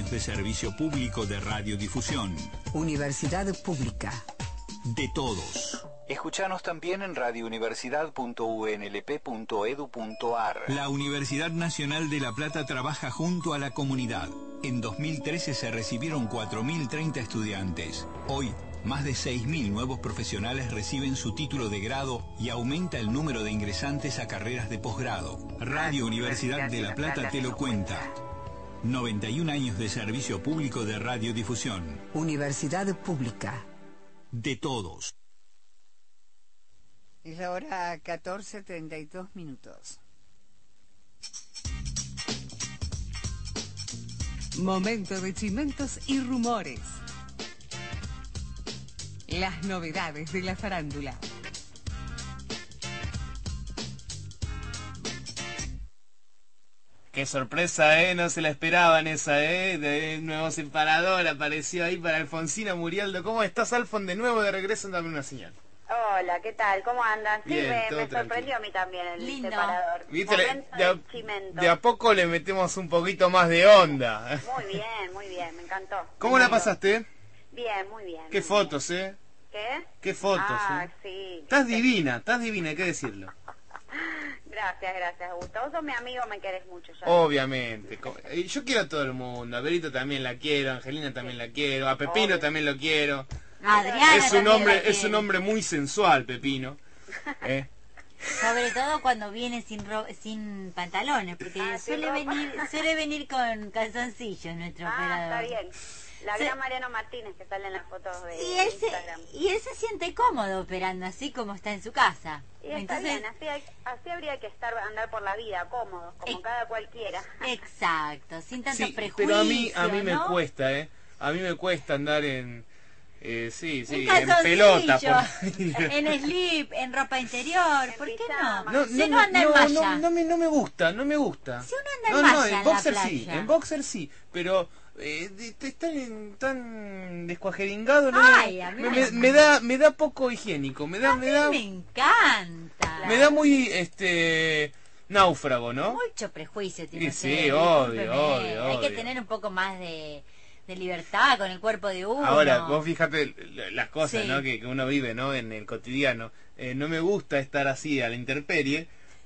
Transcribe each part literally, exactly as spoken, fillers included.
años de servicio público de radiodifusión. Universidad Pública. De todos. Escuchanos también en radiouniversidad punto u n l p punto e d u punto a r. La Universidad Nacional de La Plata trabaja junto a la comunidad. En dos mil trece se recibieron cuatro mil treinta estudiantes. Hoy, más de seis mil nuevos profesionales reciben su título de grado y aumenta el número de ingresantes a carreras de posgrado. Radio Universidad de La Plata te lo cuenta. noventa y un años de servicio público de radiodifusión. Universidad Pública. De todos. Es la hora catorce treinta y dos minutos. Momento de chimentos y rumores. Las novedades de la farándula. Qué sorpresa, ¿eh? No se la esperaban esa, ¿eh? De nuevo separador apareció ahí para Alfonsina Murialdo. ¿Cómo estás, Alfon? De nuevo de regreso, dame una señal. Hola, ¿qué tal? ¿Cómo andan? Sí, Bien, me, todo me sorprendió a mí también el Lindo. separador. ¿Viste? Le- Momento de, a, de chimento. de a poco le metemos un poquito más de onda. Muy bien, muy bien, me encantó. ¿Cómo Me la encantó. pasaste? Bien, muy bien. Qué muy fotos, ¿eh? bien. ¿Qué? Qué fotos, Ah, ¿eh? sí. Estás divina, estás divina, hay que decirlo. Gracias, gracias, Augusto. Vos sos mi amigo, me querés mucho ya. Obviamente. Co- eh, Yo quiero a todo el mundo. A Berito también la quiero, a Angelina también la quiero, a Pepino Obvio. también lo quiero. Adriana Es un también hombre, la es un quiere. hombre muy sensual, Pepino. ¿Eh? Sobre todo cuando viene sin ro sin pantalones, porque Ah, sin suele ropa. venir suele venir con calzoncillos nuestro Ah, operador. está bien. La Sí. gran Mariano Martínez que sale en las fotos de Y él, se, Instagram. y él se siente cómodo operando así como está en su casa. Y está Entonces, bien, así, hay- así habría que estar andar por la vida cómodos, como Eh, cada cualquiera. exacto, sin tantos Sí, prejuicios. pero a mí, a mí me ¿no? cuesta, ¿eh? A mí me cuesta andar en... Eh, sí, sí, En en calzoncillo, pelota. Por... en slip, en ropa interior, En ¿por qué pijama. no? No, Si no, uno anda en no, malla. no, no me, no me gusta, no me gusta. Si uno anda en no, no, malla en en la boxer sí, playa. en boxer sí, pero eh, de- de- tan, tan descuajeringado no Ay, me, a mí me, me- me- me da me da poco higiénico, me da A me mí da me encanta. me da muy este náufrago, ¿no? Mucho prejuicio tiene Sí, usted, sí, obvio, discúlpeme. obvio, Hay que obvio. tener un poco más de, de libertad con el cuerpo de uno. Ahora, vos fíjate l- las cosas, Sí. ¿no? Que, que uno vive, ¿no? En el cotidiano. Eh, no me gusta estar así a la intemperie,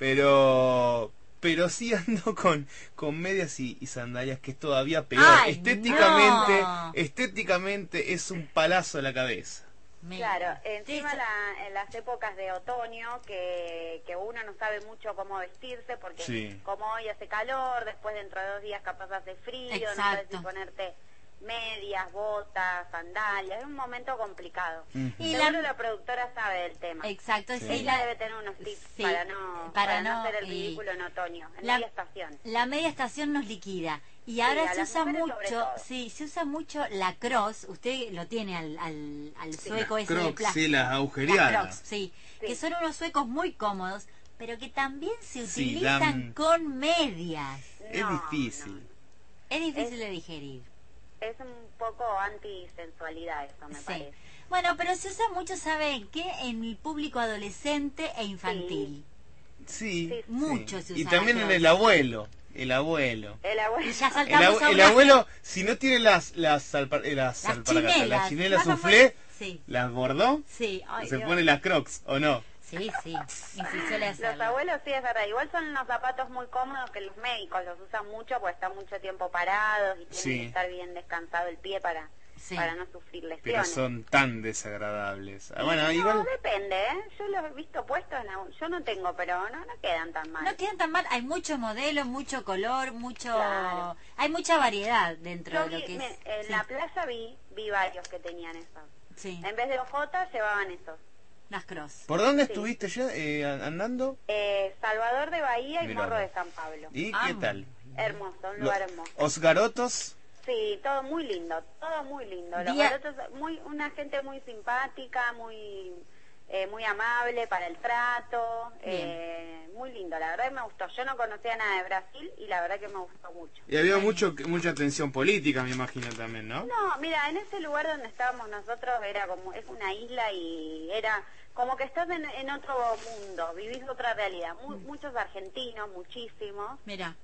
pero pero sí ando con, con medias y, y sandalias, que es todavía peor. Ay, estéticamente, no. estéticamente es un palazo a la cabeza. Me- Claro, encima Sí, la- en las épocas de otoño que, que uno no sabe mucho cómo vestirse porque Sí. como hoy hace calor, después dentro de dos días capaz hace frío, no sabes Exacto. si ponerte medias, botas, sandalias, es un momento complicado. Ujú. Y Seguro la- la... productora sabe del tema. Exacto, Sí. sí, Ella la, debe tener unos tips sí, para no para para no no- hacer el y- ridículo en otoño, en la- media estación. la media estación nos liquida. Y ahora a se las usa mujeres sobre mucho, todo. sí, se usa mucho la cross. Usted lo tiene al, al, al sueco Las ese de Crocs, plástico. sí, las agujereadas. Las Crocs, sí, Sí. que son unos suecos muy cómodos, pero que también se Sí, utilizan dan- con medias. Es No, difícil. Es difícil de digerir. Es un poco antisensualidad eso, me Sí. parece. Bueno, pero se usa mucho, ¿saben qué? En el público adolescente e infantil. Sí. Sí. Mucho sí. se Y usa también la en Crocs. el abuelo. El abuelo. El abuelo. Y ya El, saltamos abue- a el una- abuelo, si no tiene las las, alpa- eh, las, Las alpargatas, chinelas. las chinelas Más o soufflé, menos- Sí, las bordó, sí. Ay, se Dios. pone las crocs, ¿o no? Sí, sí. Y sí suele Los hacerlo. abuelos sí es verdad, igual son unos zapatos muy cómodos que los médicos los usan mucho porque están mucho tiempo parados y tienen Sí. que estar bien descansado el pie para, Sí. para no sufrir Pero lesiones. son tan desagradables. Ah, bueno, no, igual... depende, ¿eh? Yo los he visto puestos, en la- yo no tengo, pero no, no quedan tan mal. No quedan tan mal, hay mucho modelo, mucho color, mucho... Claro. Hay mucha variedad dentro Yo de lo vi, que me- es... en sí, la playa vi, vi varios que tenían esos. sí, En vez de ojotas llevaban esos. las cross. ¿Por dónde Sí. estuviste ya eh, an- andando? Eh, Salvador de Bahía y Mirá. Morro de San Pablo. ¿Y Ah, qué tal? Hermoso, un Lo- lugar hermoso. Osgarotos, Sí, todo muy lindo, todo muy lindo. Los Día- garotos, muy, una gente muy simpática, muy eh, muy amable para el trato, eh, muy lindo, la verdad que me gustó. Yo no conocía nada de Brasil y la verdad que me gustó mucho. y había mucho mucha tensión política, me imagino también, ¿no? No, mira, en ese lugar donde estábamos nosotros era como, es una isla y era como que estás en, en otro mundo, vivís otra realidad. Mu- muchos argentinos, muchísimos. Mira,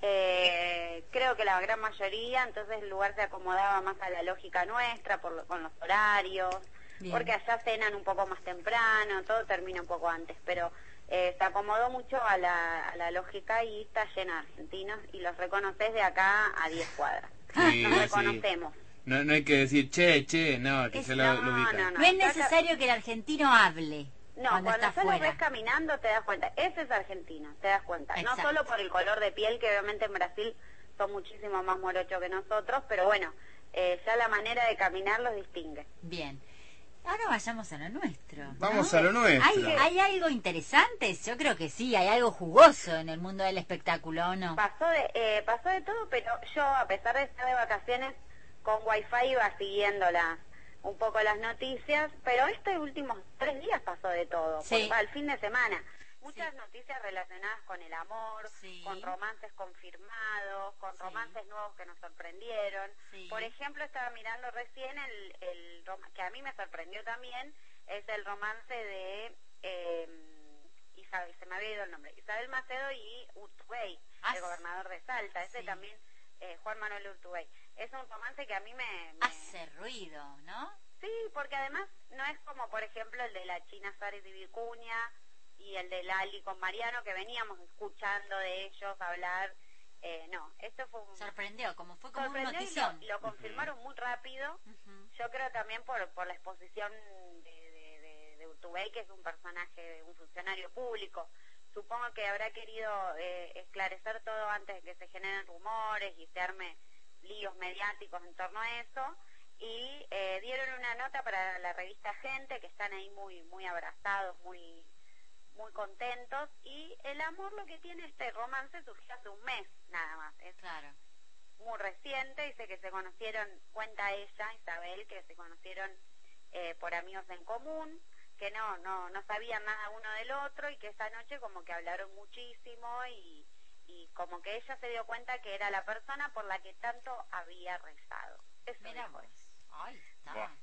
Eh, creo que la gran mayoría, entonces el lugar se acomodaba más a la lógica nuestra, por lo- con los horarios, Bien. porque allá cenan un poco más temprano, todo termina un poco antes, pero eh, se acomodó mucho a la, a la lógica y está lleno de argentinos y los reconoces de acá a diez cuadras. Sí, Nos sí. reconocemos. No, no hay que decir, che, che, no, que Es- se lo, no, lo ubican. no, no. No es necesario que el argentino hable No, cuando cuando está solo ves afuera. caminando te das cuenta, ese es argentino, te das cuenta. Exacto. No solo por el color de piel, que obviamente en Brasil son muchísimo más morochos que nosotros, pero bueno, eh, ya la manera de caminar los distingue. Bien. Ahora vayamos a lo nuestro. ¿no? Vamos a lo nuestro. ¿Hay, ¿Hay algo interesante? Yo creo que sí, hay algo jugoso en el mundo del espectáculo, ¿o no? Pasó de, eh, pasó de todo, pero yo, a pesar de estar de vacaciones, con Wi-Fi iba siguiendo las, un poco las noticias, pero estos últimos tres días pasó de todo, Sí. por- al fin de semana. Muchas Sí. noticias relacionadas con el amor, Sí. con romances confirmados, con Sí. romances nuevos que nos sorprendieron. Sí. Por ejemplo, estaba mirando recién el, el rom- que a mí me sorprendió también, es el romance de eh, Isabel, se me había ido el nombre, Isabel Macedo y Urtubey, Ah, el gobernador de Salta. Ese sí. también, eh, Juan Manuel Urtubey. Es un romance que a mí me... me- Hace ruido, ¿no? Sí, porque además no es como, por ejemplo, el de la China Suárez y Vicuña y el de Lali con Mariano, que veníamos escuchando de ellos hablar. Eh, no, esto fue un... Sorprendió, como fue como un sorprendió y notición. lo, lo confirmaron muy rápido. Ujú. Yo creo también por, por la exposición de, de, de, de Urtubey, que es un personaje, un funcionario público. Supongo que habrá querido eh, esclarecer todo antes de que se generen rumores y se arme líos mediáticos en torno a eso. Y eh, dieron una nota para la revista Gente, que están ahí muy muy abrazados, muy muy contentos. Y el amor, lo que tiene este romance, surgió hace un mes nada más. Es Claro. muy reciente. Dice que se conocieron, cuenta ella, Isabel, que se conocieron eh, por amigos en común, que no no no sabían nada uno del otro y que esa noche como que hablaron muchísimo y, y como que ella se dio cuenta que era la persona por la que tanto había rezado. Eso Mira dijo vos. ella. Ay, está. Buah.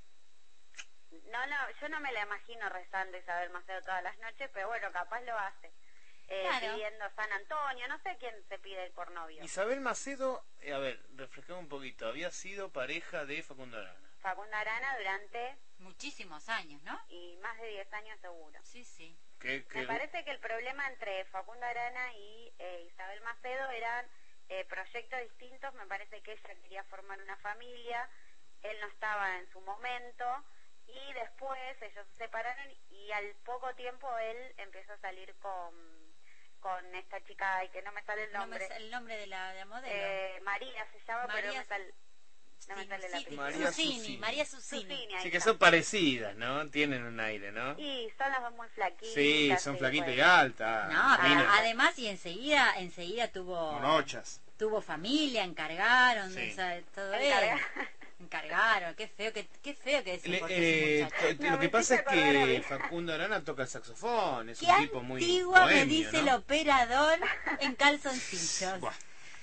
No, no, yo no me la imagino rezando Isabel Macedo todas las noches, pero bueno, capaz lo hace. Eh, Claro. Pidiendo San Antonio, no sé quién se pide por novio. Isabel Macedo, eh, a ver, refrescame un poquito, había sido pareja de Facundo Arana. Facundo Arana durante, Muchísimos años, ¿no? y más de diez años seguro. Sí, sí. ¿Qué, qué- Me parece que el problema entre Facundo Arana y eh, Isabel Macedo eran eh, proyectos distintos. Me parece que ella quería formar una familia, él no estaba en su momento, y después ellos se separaron y al poco tiempo él empezó a salir con, con esta chica, y que no me sale el No me nombre, sale el nombre de la, de la modelo. eh, María se llama, pero no María me sale, no me Sí, sale el sí, apellido. María Susini, Susini. María Susini. Susini, ahí Sí, que está. son parecidas, ¿no? Tienen un aire, ¿no? Y son las dos muy flaquitas. Sí, son sí, flaquitas y bueno. altas. No, pero finas, además y enseguida, enseguida tuvo morochas. tuvo familia, encargaron, Sí. o sea, todo Encarga- eso. Encargaron, qué feo que qué feo que decir Le- por eh, ese muchacho. to- No, lo me que pasa es hiciste acordar a que mí. Facundo Arana toca el saxofón, es Qué un tipo muy antigua me bohemio, dice ¿no? el operador en calzoncillos. Buah.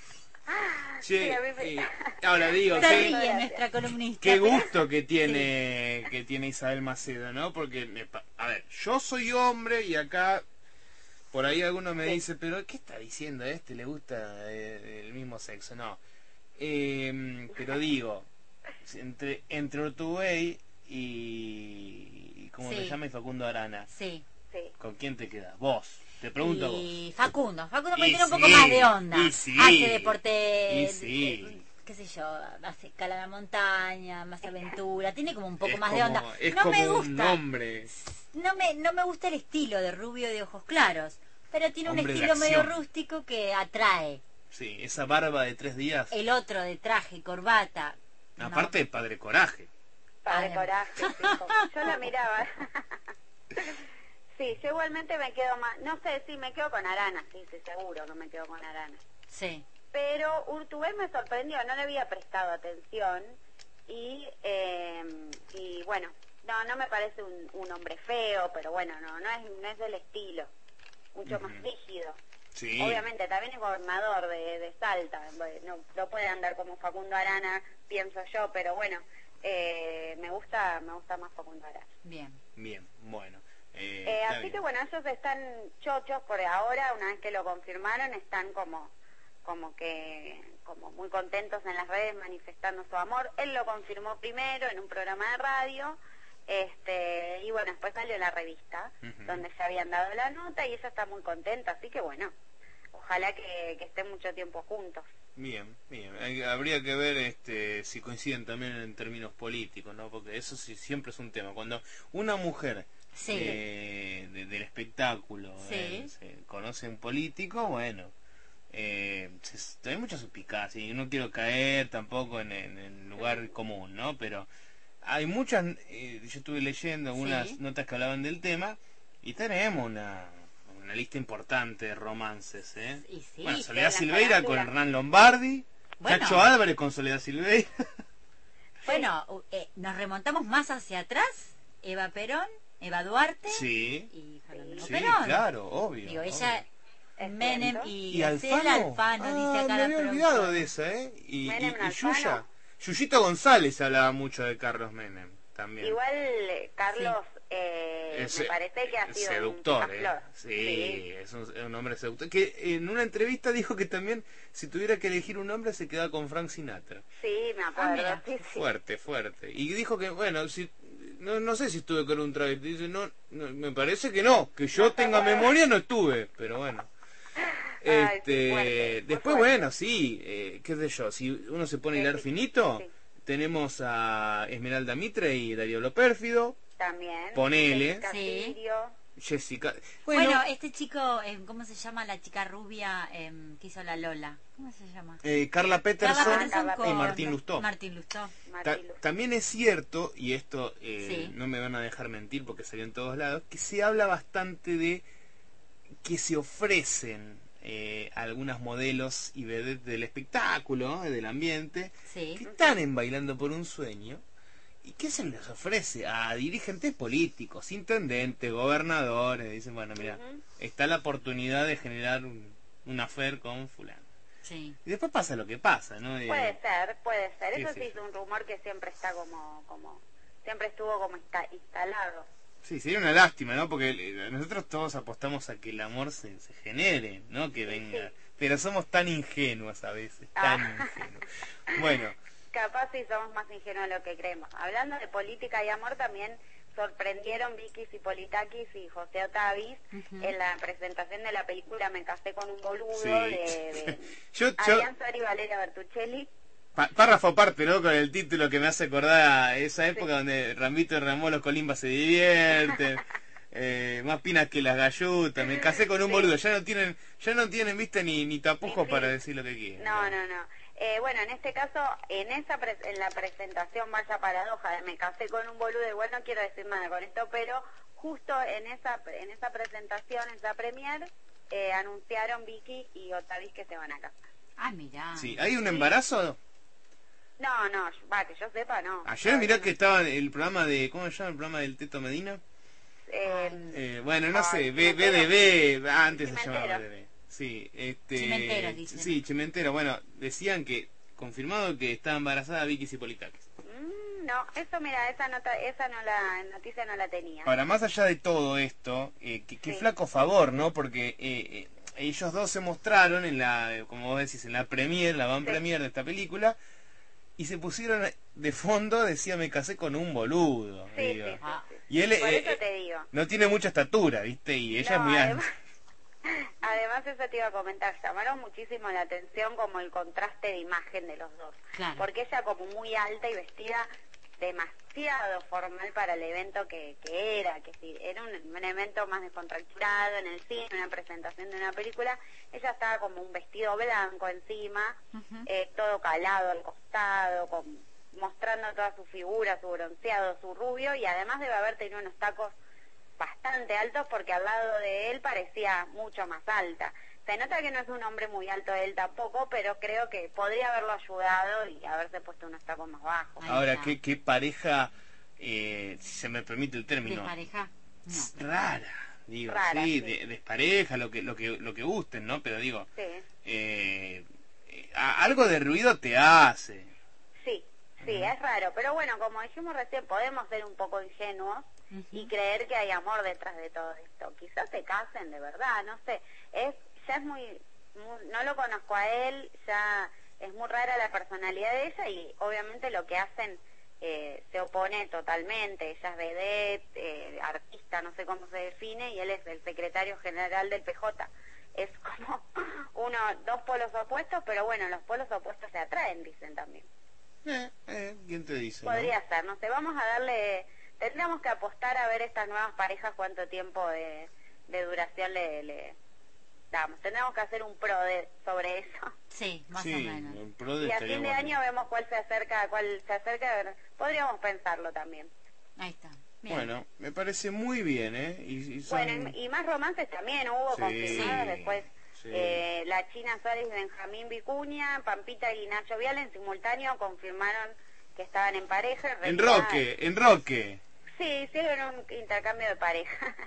Sí, Che, a mí me- eh, ahora digo, Se qué, ríe nuestra columnista. qué pero- gusto que tiene que tiene Isabel Macedo, ¿no? Porque, me pa- a ver, yo soy hombre y acá por ahí alguno me dice, pero ¿qué está diciendo este? ¿Le gusta eh, el mismo sexo? No. Eh, pero digo, entre entre Urtubey y, y ¿cómo Sí. se llama? Y Facundo Arana, Sí. Sí. ¿con quién te quedas? Vos. Te pregunto a vos. Y Facundo, Facundo porque Y tiene un sí, poco más de onda. y sí, hace deporte, y sí. eh, qué sé yo, hace escala de montaña, más aventura, tiene como un poco Es más de como- onda. Es no como me un gusta, hombre. no me no me gusta el estilo de rubio de ojos claros, pero tiene un Hombre de estilo medio acción. rústico que atrae. Sí, esa barba de tres días. El otro de traje, corbata. no. Aparte de Padre Coraje. Padre Además. coraje, sí, como- yo la miraba. Sí, yo igualmente me quedo más, no sé, sí, me quedo con Arana, sí, sí, seguro que me quedo con Arana. Sí. Pero Urtubey me sorprendió, no le había prestado atención y, eh, y bueno, no no me parece un, un hombre feo, pero bueno, no no es, no es del estilo, mucho más rígido. Sí. Obviamente también es gobernador de, de Salta, no, no puede andar como Facundo Arana, pienso yo, pero bueno, eh, me gusta me gusta más Facundo Arana. Bien. Bien, bueno. Eh, Eh, está así bien. que bueno, ellos están chochos por ahora, una vez que lo confirmaron, están como como que como muy contentos en las redes manifestando su amor. Él lo confirmó primero en un programa de radio, este y bueno, después salió la revista uh-huh. donde se habían dado la nota y ella está muy contenta, así que bueno, ojalá que, que estén mucho tiempo juntos. Bien, bien. Hay, habría que ver este si coinciden también en términos políticos, ¿no? Porque eso sí siempre es un tema. Cuando una mujer sí. eh, de, del espectáculo sí. eh, se conoce un político, bueno, eh, se, hay mucha suspicacia y no quiero caer tampoco en el lugar común, ¿no? Pero hay muchas, eh, yo estuve leyendo algunas sí. notas que hablaban del tema y tenemos una... una lista importante de romances, ¿eh? Y sí, bueno, Soledad Silveira con Hernán Lombardi, bueno. Chacho Álvarez con Soledad Silveira. Bueno, eh, nos remontamos más hacia atrás, Eva Perón, Eva Duarte sí. y Fernando sí, Perón. Claro, obvio. Digo, ella, obvio. Menem y, ¿Y Alfano? Alfano, ah, dice acá me la había olvidado de esa, ¿eh? Y, y, y Yuya. Yuyito González hablaba mucho de Carlos Menem, también. Igual, Carlos... Sí. Eh, es, me parece que ha sido seductor, un eh. sí, sí, es un, es un hombre seductor que en una entrevista dijo que también si tuviera que elegir un hombre se quedaba con Frank Sinatra. Sí, me acuerdo. Ah, sí, sí. Fuerte, fuerte. Y dijo que bueno, si no, no sé si estuve con un travesti, dice no, no, me parece que no, que yo tenga memoria no estuve, pero bueno. Ay, este, sí, fuerte, después fuerte. Bueno, sí, eh, qué sé yo, si uno se pone a hilar finito, sí. tenemos a Esmeralda Mitre y Darío Lo Pérfido. También. Ponele. Jessica sí. Sirio. Jessica. Bueno, bueno, este chico, eh, ¿cómo se llama la chica rubia eh, que hizo la Lola? ¿Cómo se llama? Eh, Carla Peterson, Carla Peterson y con Martín Lustó. Martín Lustó. Ta también es cierto, y esto eh, sí. no me van a dejar mentir porque salió en todos lados, que se habla bastante de que se ofrecen eh, algunas modelos y vedettes del espectáculo, del ambiente, sí. que están en Bailando por un Sueño. ¿Y qué se les ofrece? A dirigentes políticos, intendentes, gobernadores. Dicen, bueno, mira, uh-huh. está la oportunidad de generar un, un affair con fulano. Sí. Y después pasa lo que pasa, ¿no? Puede eh, ser, puede ser. Eso sí es un rumor que siempre está como, como siempre estuvo como está, instalado. Sí, sería una lástima, ¿no? Porque nosotros todos apostamos a que el amor se, se genere, ¿no? Que venga. Sí. Pero somos tan ingenuos a veces, tan ah. ingenuos. Bueno. Capaz si somos más ingenuos de lo que creemos. Hablando de política y amor, también sorprendieron Vicky Zipolitakis y José Otavis uh-huh. en la presentación de la película Me casé con un boludo sí. de, de yo, Adrián Suárez y Valeria Bertuccelli. Pa párrafo aparte, ¿no? Con el título que me hace acordar a esa época sí. donde Ramito y Ramón los Colimbas se divierten. Eh, más pinas que las gallutas. Me casé con un sí. boludo. Ya no tienen, ya no tienen, viste, ni, ni tapujos sí, sí. para decir lo que quieren. No, no, no. Eh, bueno, en este caso, en esa pre en la presentación, vaya paradoja de Me casé con un boludo, igual no quiero decir nada con esto, pero justo en esa en esa presentación, en esa premier, eh, anunciaron Vicky y Otavis que se van a casar. Ah, mirá. Sí, ¿hay un embarazo? No, no, va, que yo sepa, no. Ayer mirá que estaba el programa de, ¿cómo se llama el programa del Teto Medina? Eh, eh, bueno, no sé, B D B, antes se llamaba B D B. Sí, este, Chimentero, dicen. Sí, Chimentero. Bueno, decían que, confirmado que estaba embarazada Vicky Zipolitakis. Mm, no, eso mira, esa nota, esa no la noticia no la tenía. Ahora, más allá de todo esto, eh, qué sí. flaco favor, ¿no? Porque eh, eh, ellos dos se mostraron en la, como vos decís, en la premier, la van sí. premier de esta película, y se pusieron de fondo, decía, me casé con un boludo. Sí, digo. Sí, ah. sí, sí. Y él Por eh, eso te digo. no tiene mucha estatura, ¿viste? Y ella no, es muy además... Además, eso te iba a comentar, llamaron muchísimo la atención como el contraste de imagen de los dos. Claro. Porque ella como muy alta y vestida demasiado formal para el evento que, que era, que si era un, un evento más descontracturado en el cine, una presentación de una película, ella estaba como un vestido blanco encima, uh-huh. eh, todo calado al costado, con, mostrando toda su figura, su bronceado, su rubio, y además debe haber tenido unos tacos bastante altos porque al lado de él parecía mucho más alta. Se nota que no es un hombre muy alto él tampoco, pero creo que podría haberlo ayudado y haberse puesto unos tacos más bajos. Ahora, ¿qué, qué pareja, eh, si se me permite el término? ¿Despareja? No. Rara, digo, Rara, sí, sí. De, despareja, lo que, lo que, lo que gusten, ¿no? Pero digo, sí. eh, eh, algo de ruido te hace. Sí, sí, es raro, pero bueno, como dijimos recién, podemos ser un poco ingenuos uh-huh. y creer que hay amor detrás de todo esto. Quizás se casen de verdad, no sé, es ya es muy muy- no lo conozco a él, ya es muy rara la personalidad de ella y obviamente lo que hacen eh, se opone totalmente. Ella es vedette, eh, artista, no sé cómo se define, y él es el secretario general del P J. Es como uno, dos polos opuestos, pero bueno, los polos opuestos se atraen, dicen también. Eh, eh, ¿quién te dice? Podría ¿no? ser, no sé, vamos a darle, tendríamos que apostar a ver estas nuevas parejas cuánto tiempo de, de duración le, le damos. Tendríamos que hacer un pro de, sobre eso. Sí, más Sí, o menos. el pro de Y a estaría fin de bueno. año vemos cuál se acerca, cuál se acerca, podríamos pensarlo también. Ahí está. Bien. Bueno, me parece muy bien, ¿eh? Y, y son... Bueno, y, y más romances también hubo Sí, confirmados después. sí. Eh, la China Suárez y Benjamín Vicuña, Pampita y Nacho Viale en simultáneo confirmaron que estaban en pareja. En En realidad- Roque, en Roque. Sí, hicieron un intercambio de pareja.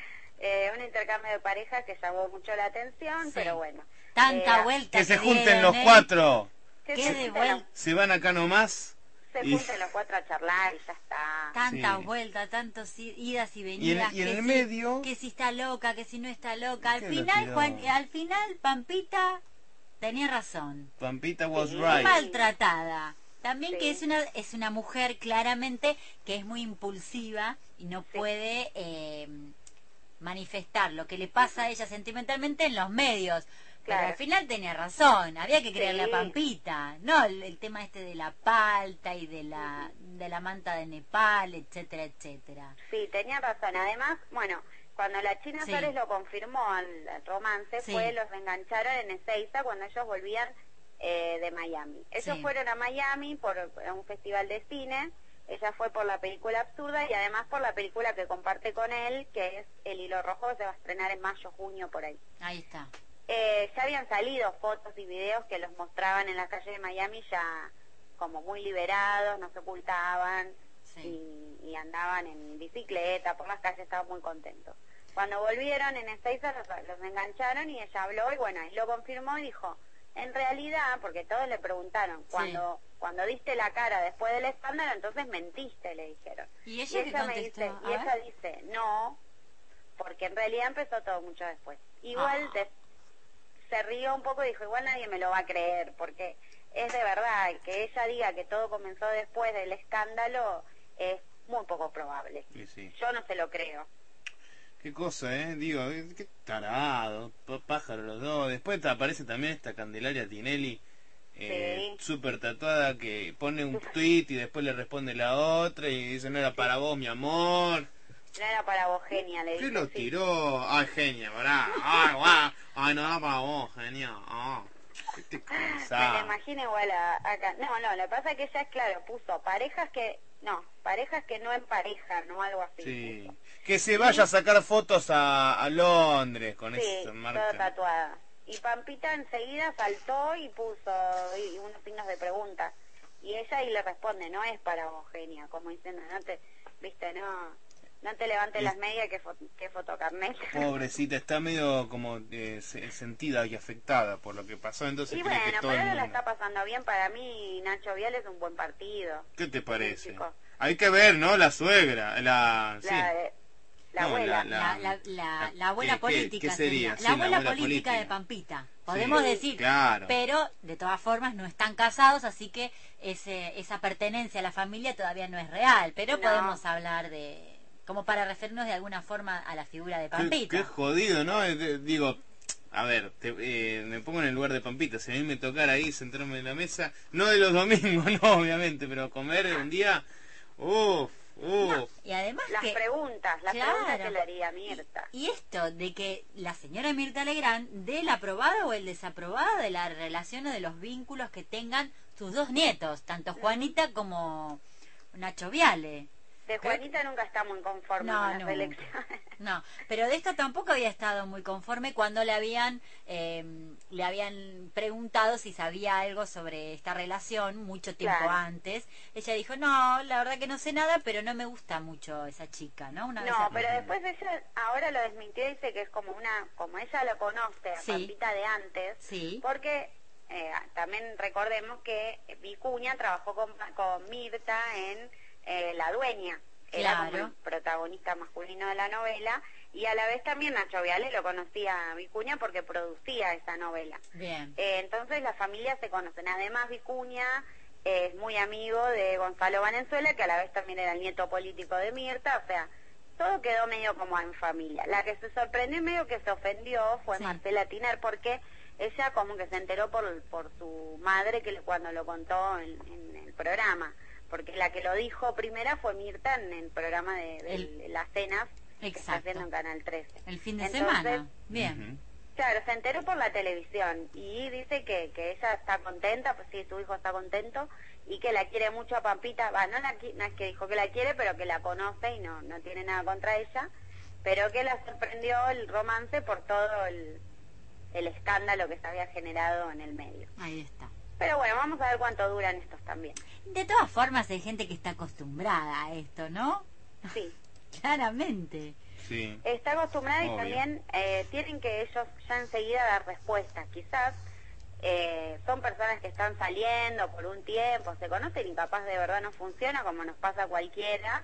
eh, un intercambio de pareja que llamó mucho la atención, Sí. pero bueno. Tanta Eh, vuelta Que se junten dieron, los ¿eh? cuatro. que Qué se de junten vuelta. los- Se van acá nomás. Se y- junten los cuatro a charlar y ya está. Tantas Sí. vueltas, tantos i- idas y Y en, venidas. y en que el si- medio... Que si está loca, que si no está loca. Al ¿Qué lo final, tiró? Juan, al final, Pampita tenía razón. Pampita was Sí. right. Maltratada. También Sí. que es una es una mujer claramente que es muy impulsiva y no Sí. puede eh, manifestar lo que le pasa a ella sentimentalmente en los medios. Pero Claro. al final tenía razón, había que creerle Sí. a Pampita, no el, el tema este de la palta y de la de la manta de Nepal, etcétera, etcétera. Sí, tenía razón. Además, bueno, cuando la China Sí. Suárez lo confirmó al, al romance, Sí. fue los engancharon en Ezeiza cuando ellos volvían eh, de Miami. Ellos Sí. fueron a Miami por a un festival de cine. Ella fue por la película Absurda y además por la película que comparte con él, que es El Hilo Rojo, que se va a estrenar en mayo, junio, por ahí. Ahí está. Eh, ya habían salido fotos y videos que los mostraban en la calle de Miami ya como muy liberados, no se ocultaban Sí. y, y andaban en bicicleta por las calles, estaban muy contentos. Cuando volvieron en Ezeiza los, los engancharon y ella habló y bueno, ahí lo confirmó y dijo, en realidad, porque todos le preguntaron, cuando cuando diste la cara después del escándalo, entonces mentiste, le dijeron. ¿Y ella qué me contestó? dice, A y ella ver. dice, no, porque en realidad empezó todo mucho después. Igual Ah. de- se rió un poco y dijo, igual nadie me lo va a creer, porque es de verdad, que ella diga que todo comenzó después del escándalo es muy poco probable. Sí, sí. Yo no se lo creo. Qué cosa, ¿eh? Digo, eh, qué tarado, p- pájaro los dos. Después te aparece también esta Candelaria Tinelli, eh, Sí. súper tatuada, que pone un tweet y después le responde la otra y dice, no era para vos, mi amor. No era para vos, genia, le ¿Qué dijo. lo sí. tiró? Ay, genia, pará. Ay, guau. Ay, no era para vos, genia. Ah, ¿qué te Me la pensás? imagino igual a, acá. No, no, lo que pasa es que ella es claro, puso parejas que, no, parejas que no emparejan, no algo así. Sí. puso. Que se vaya a sacar fotos a, a Londres con Sí, esa toda marca. tatuada. Y Pampita enseguida saltó y puso y unos signos de pregunta. Y ella ahí le responde, no es para vos, genia, como diciendo, no te, viste, no, no te levantes Es- las medias que, fo que fotocarnet. Pobrecita, está medio como eh, se- sentida y afectada por lo que pasó, entonces Y cree bueno, que todo pero el ahora la mundo... está pasando bien. Para mí, Nacho Vial es un buen partido. ¿Qué te parece? chico. Hay que ver, ¿no? La suegra, la... sí. La, de- la No, abuela. la- La, la, la, la- la abuela ¿qué- qué- política qué sería? sería. Sí, La la abuela abuela política, política. de Pampita. Podemos Sí, decir. claro. Pero, de todas formas, no están casados, así que ese, esa pertenencia a la familia todavía no es real. Pero No. podemos hablar de... como para referirnos de alguna forma a la figura de Qué, Pampita. qué jodido, ¿no? Eh, de- Digo, a ver, te- eh, me pongo en el lugar de Pampita. Si a mí me tocara ahí sentarme en la mesa, no de los domingos, no, obviamente, pero comer un día, uff, uff. Y además Las que... preguntas, las Claro. preguntas que le haría Mirta. Y esto de que la señora Mirta Legrand dé el aprobado o el desaprobado de la relación o de los vínculos que tengan sus dos nietos, tanto Juanita como Nacho Viale. De Juanita nunca está muy conforme No, con las nunca. elecciones. No, pero de esto tampoco había estado muy conforme cuando le habían eh, le habían preguntado si sabía algo sobre esta relación mucho tiempo Claro. antes. Ella dijo, no, la verdad que no sé nada, pero no me gusta mucho esa chica, ¿no? Una vez No, a- pero después ella ahora lo desmintió y dice que es como una, como ella lo conoce, a Sí. Pampita de antes, Sí. porque eh, también recordemos que Vicuña trabajó con, con Mirta en eh, La Dueña, era como Claro. el protagonista masculino de la novela, y a la vez también Nacho Viale lo conocía a Vicuña porque producía esa novela. Bien. Eh, entonces las familias se conocen. Además Vicuña eh, es muy amigo de Gonzalo Valenzuela, que a la vez también era el nieto político de Mirta, o sea, todo quedó medio como en familia. La que se sorprendió y medio que se ofendió fue Sí. Marcela Tiner, porque ella como que se enteró por, por su madre que le- cuando lo contó en, en el programa, porque la que lo dijo primera fue Mirta en el programa de, de El- las cenas que está Exacto. haciendo en Canal trece. El fin de Entonces, semana. Bien. Ujú. Claro, se enteró por la televisión y dice que, que ella está contenta, pues sí, su hijo está contento y que la quiere mucho a Pampita. Va, no, la, qui- no es que dijo que la quiere, pero que la conoce y no, no tiene nada contra ella, pero que la sorprendió el romance por todo el, el escándalo que se había generado en el medio. Ahí está. Pero bueno, vamos a ver cuánto duran estos también. De todas formas hay gente que está acostumbrada a esto, ¿no? Sí. Claramente. Sí. Está acostumbrada y Obvio. también eh, tienen que ellos ya enseguida dar respuestas. Quizás eh, son personas que están saliendo por un tiempo, se conocen y capaz de verdad no funciona como nos pasa a cualquiera,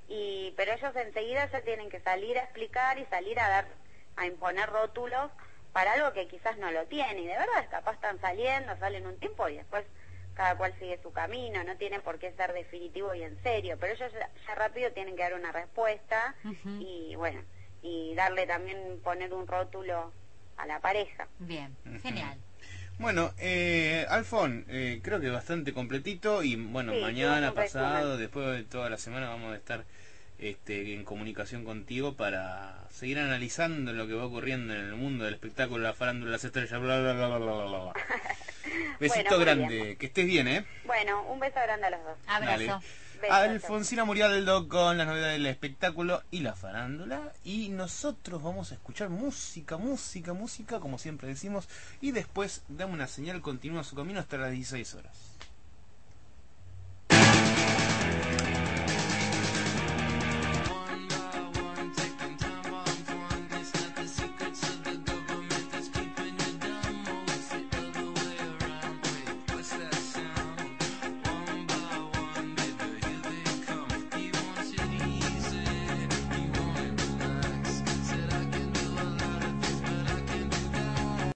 y pero ellos enseguida ya tienen que salir a explicar y salir a dar, a imponer rótulos para algo que quizás no lo tiene. Y de verdad, capaz están saliendo, salen un tiempo y después cada cual sigue su camino, no tiene por qué ser definitivo y en serio, pero ellos ya, ya rápido tienen que dar una respuesta. Ujú. Y bueno, y darle también, poner un rótulo a la pareja. Bien. Ujú. Genial. Bueno, eh, Alfon, eh, creo que bastante completito y bueno, Sí, mañana, tuvo un resumen. pasado, después de toda la semana vamos a estar este, en comunicación contigo para seguir analizando lo que va ocurriendo en el mundo del espectáculo, la farándula, las estrellas, bla, bla, bla, bla, bla, bla, bla. Besito Bueno, muy grande, bien. que estés bien, ¿eh? Bueno, un beso grande a los dos. Abrazo. Dale. Besos. Alfonsina Murialdo con las novedades del espectáculo y la farándula, y nosotros vamos a escuchar música, música, música, como siempre decimos, y después damos una señal, continúa su camino hasta las dieciséis horas.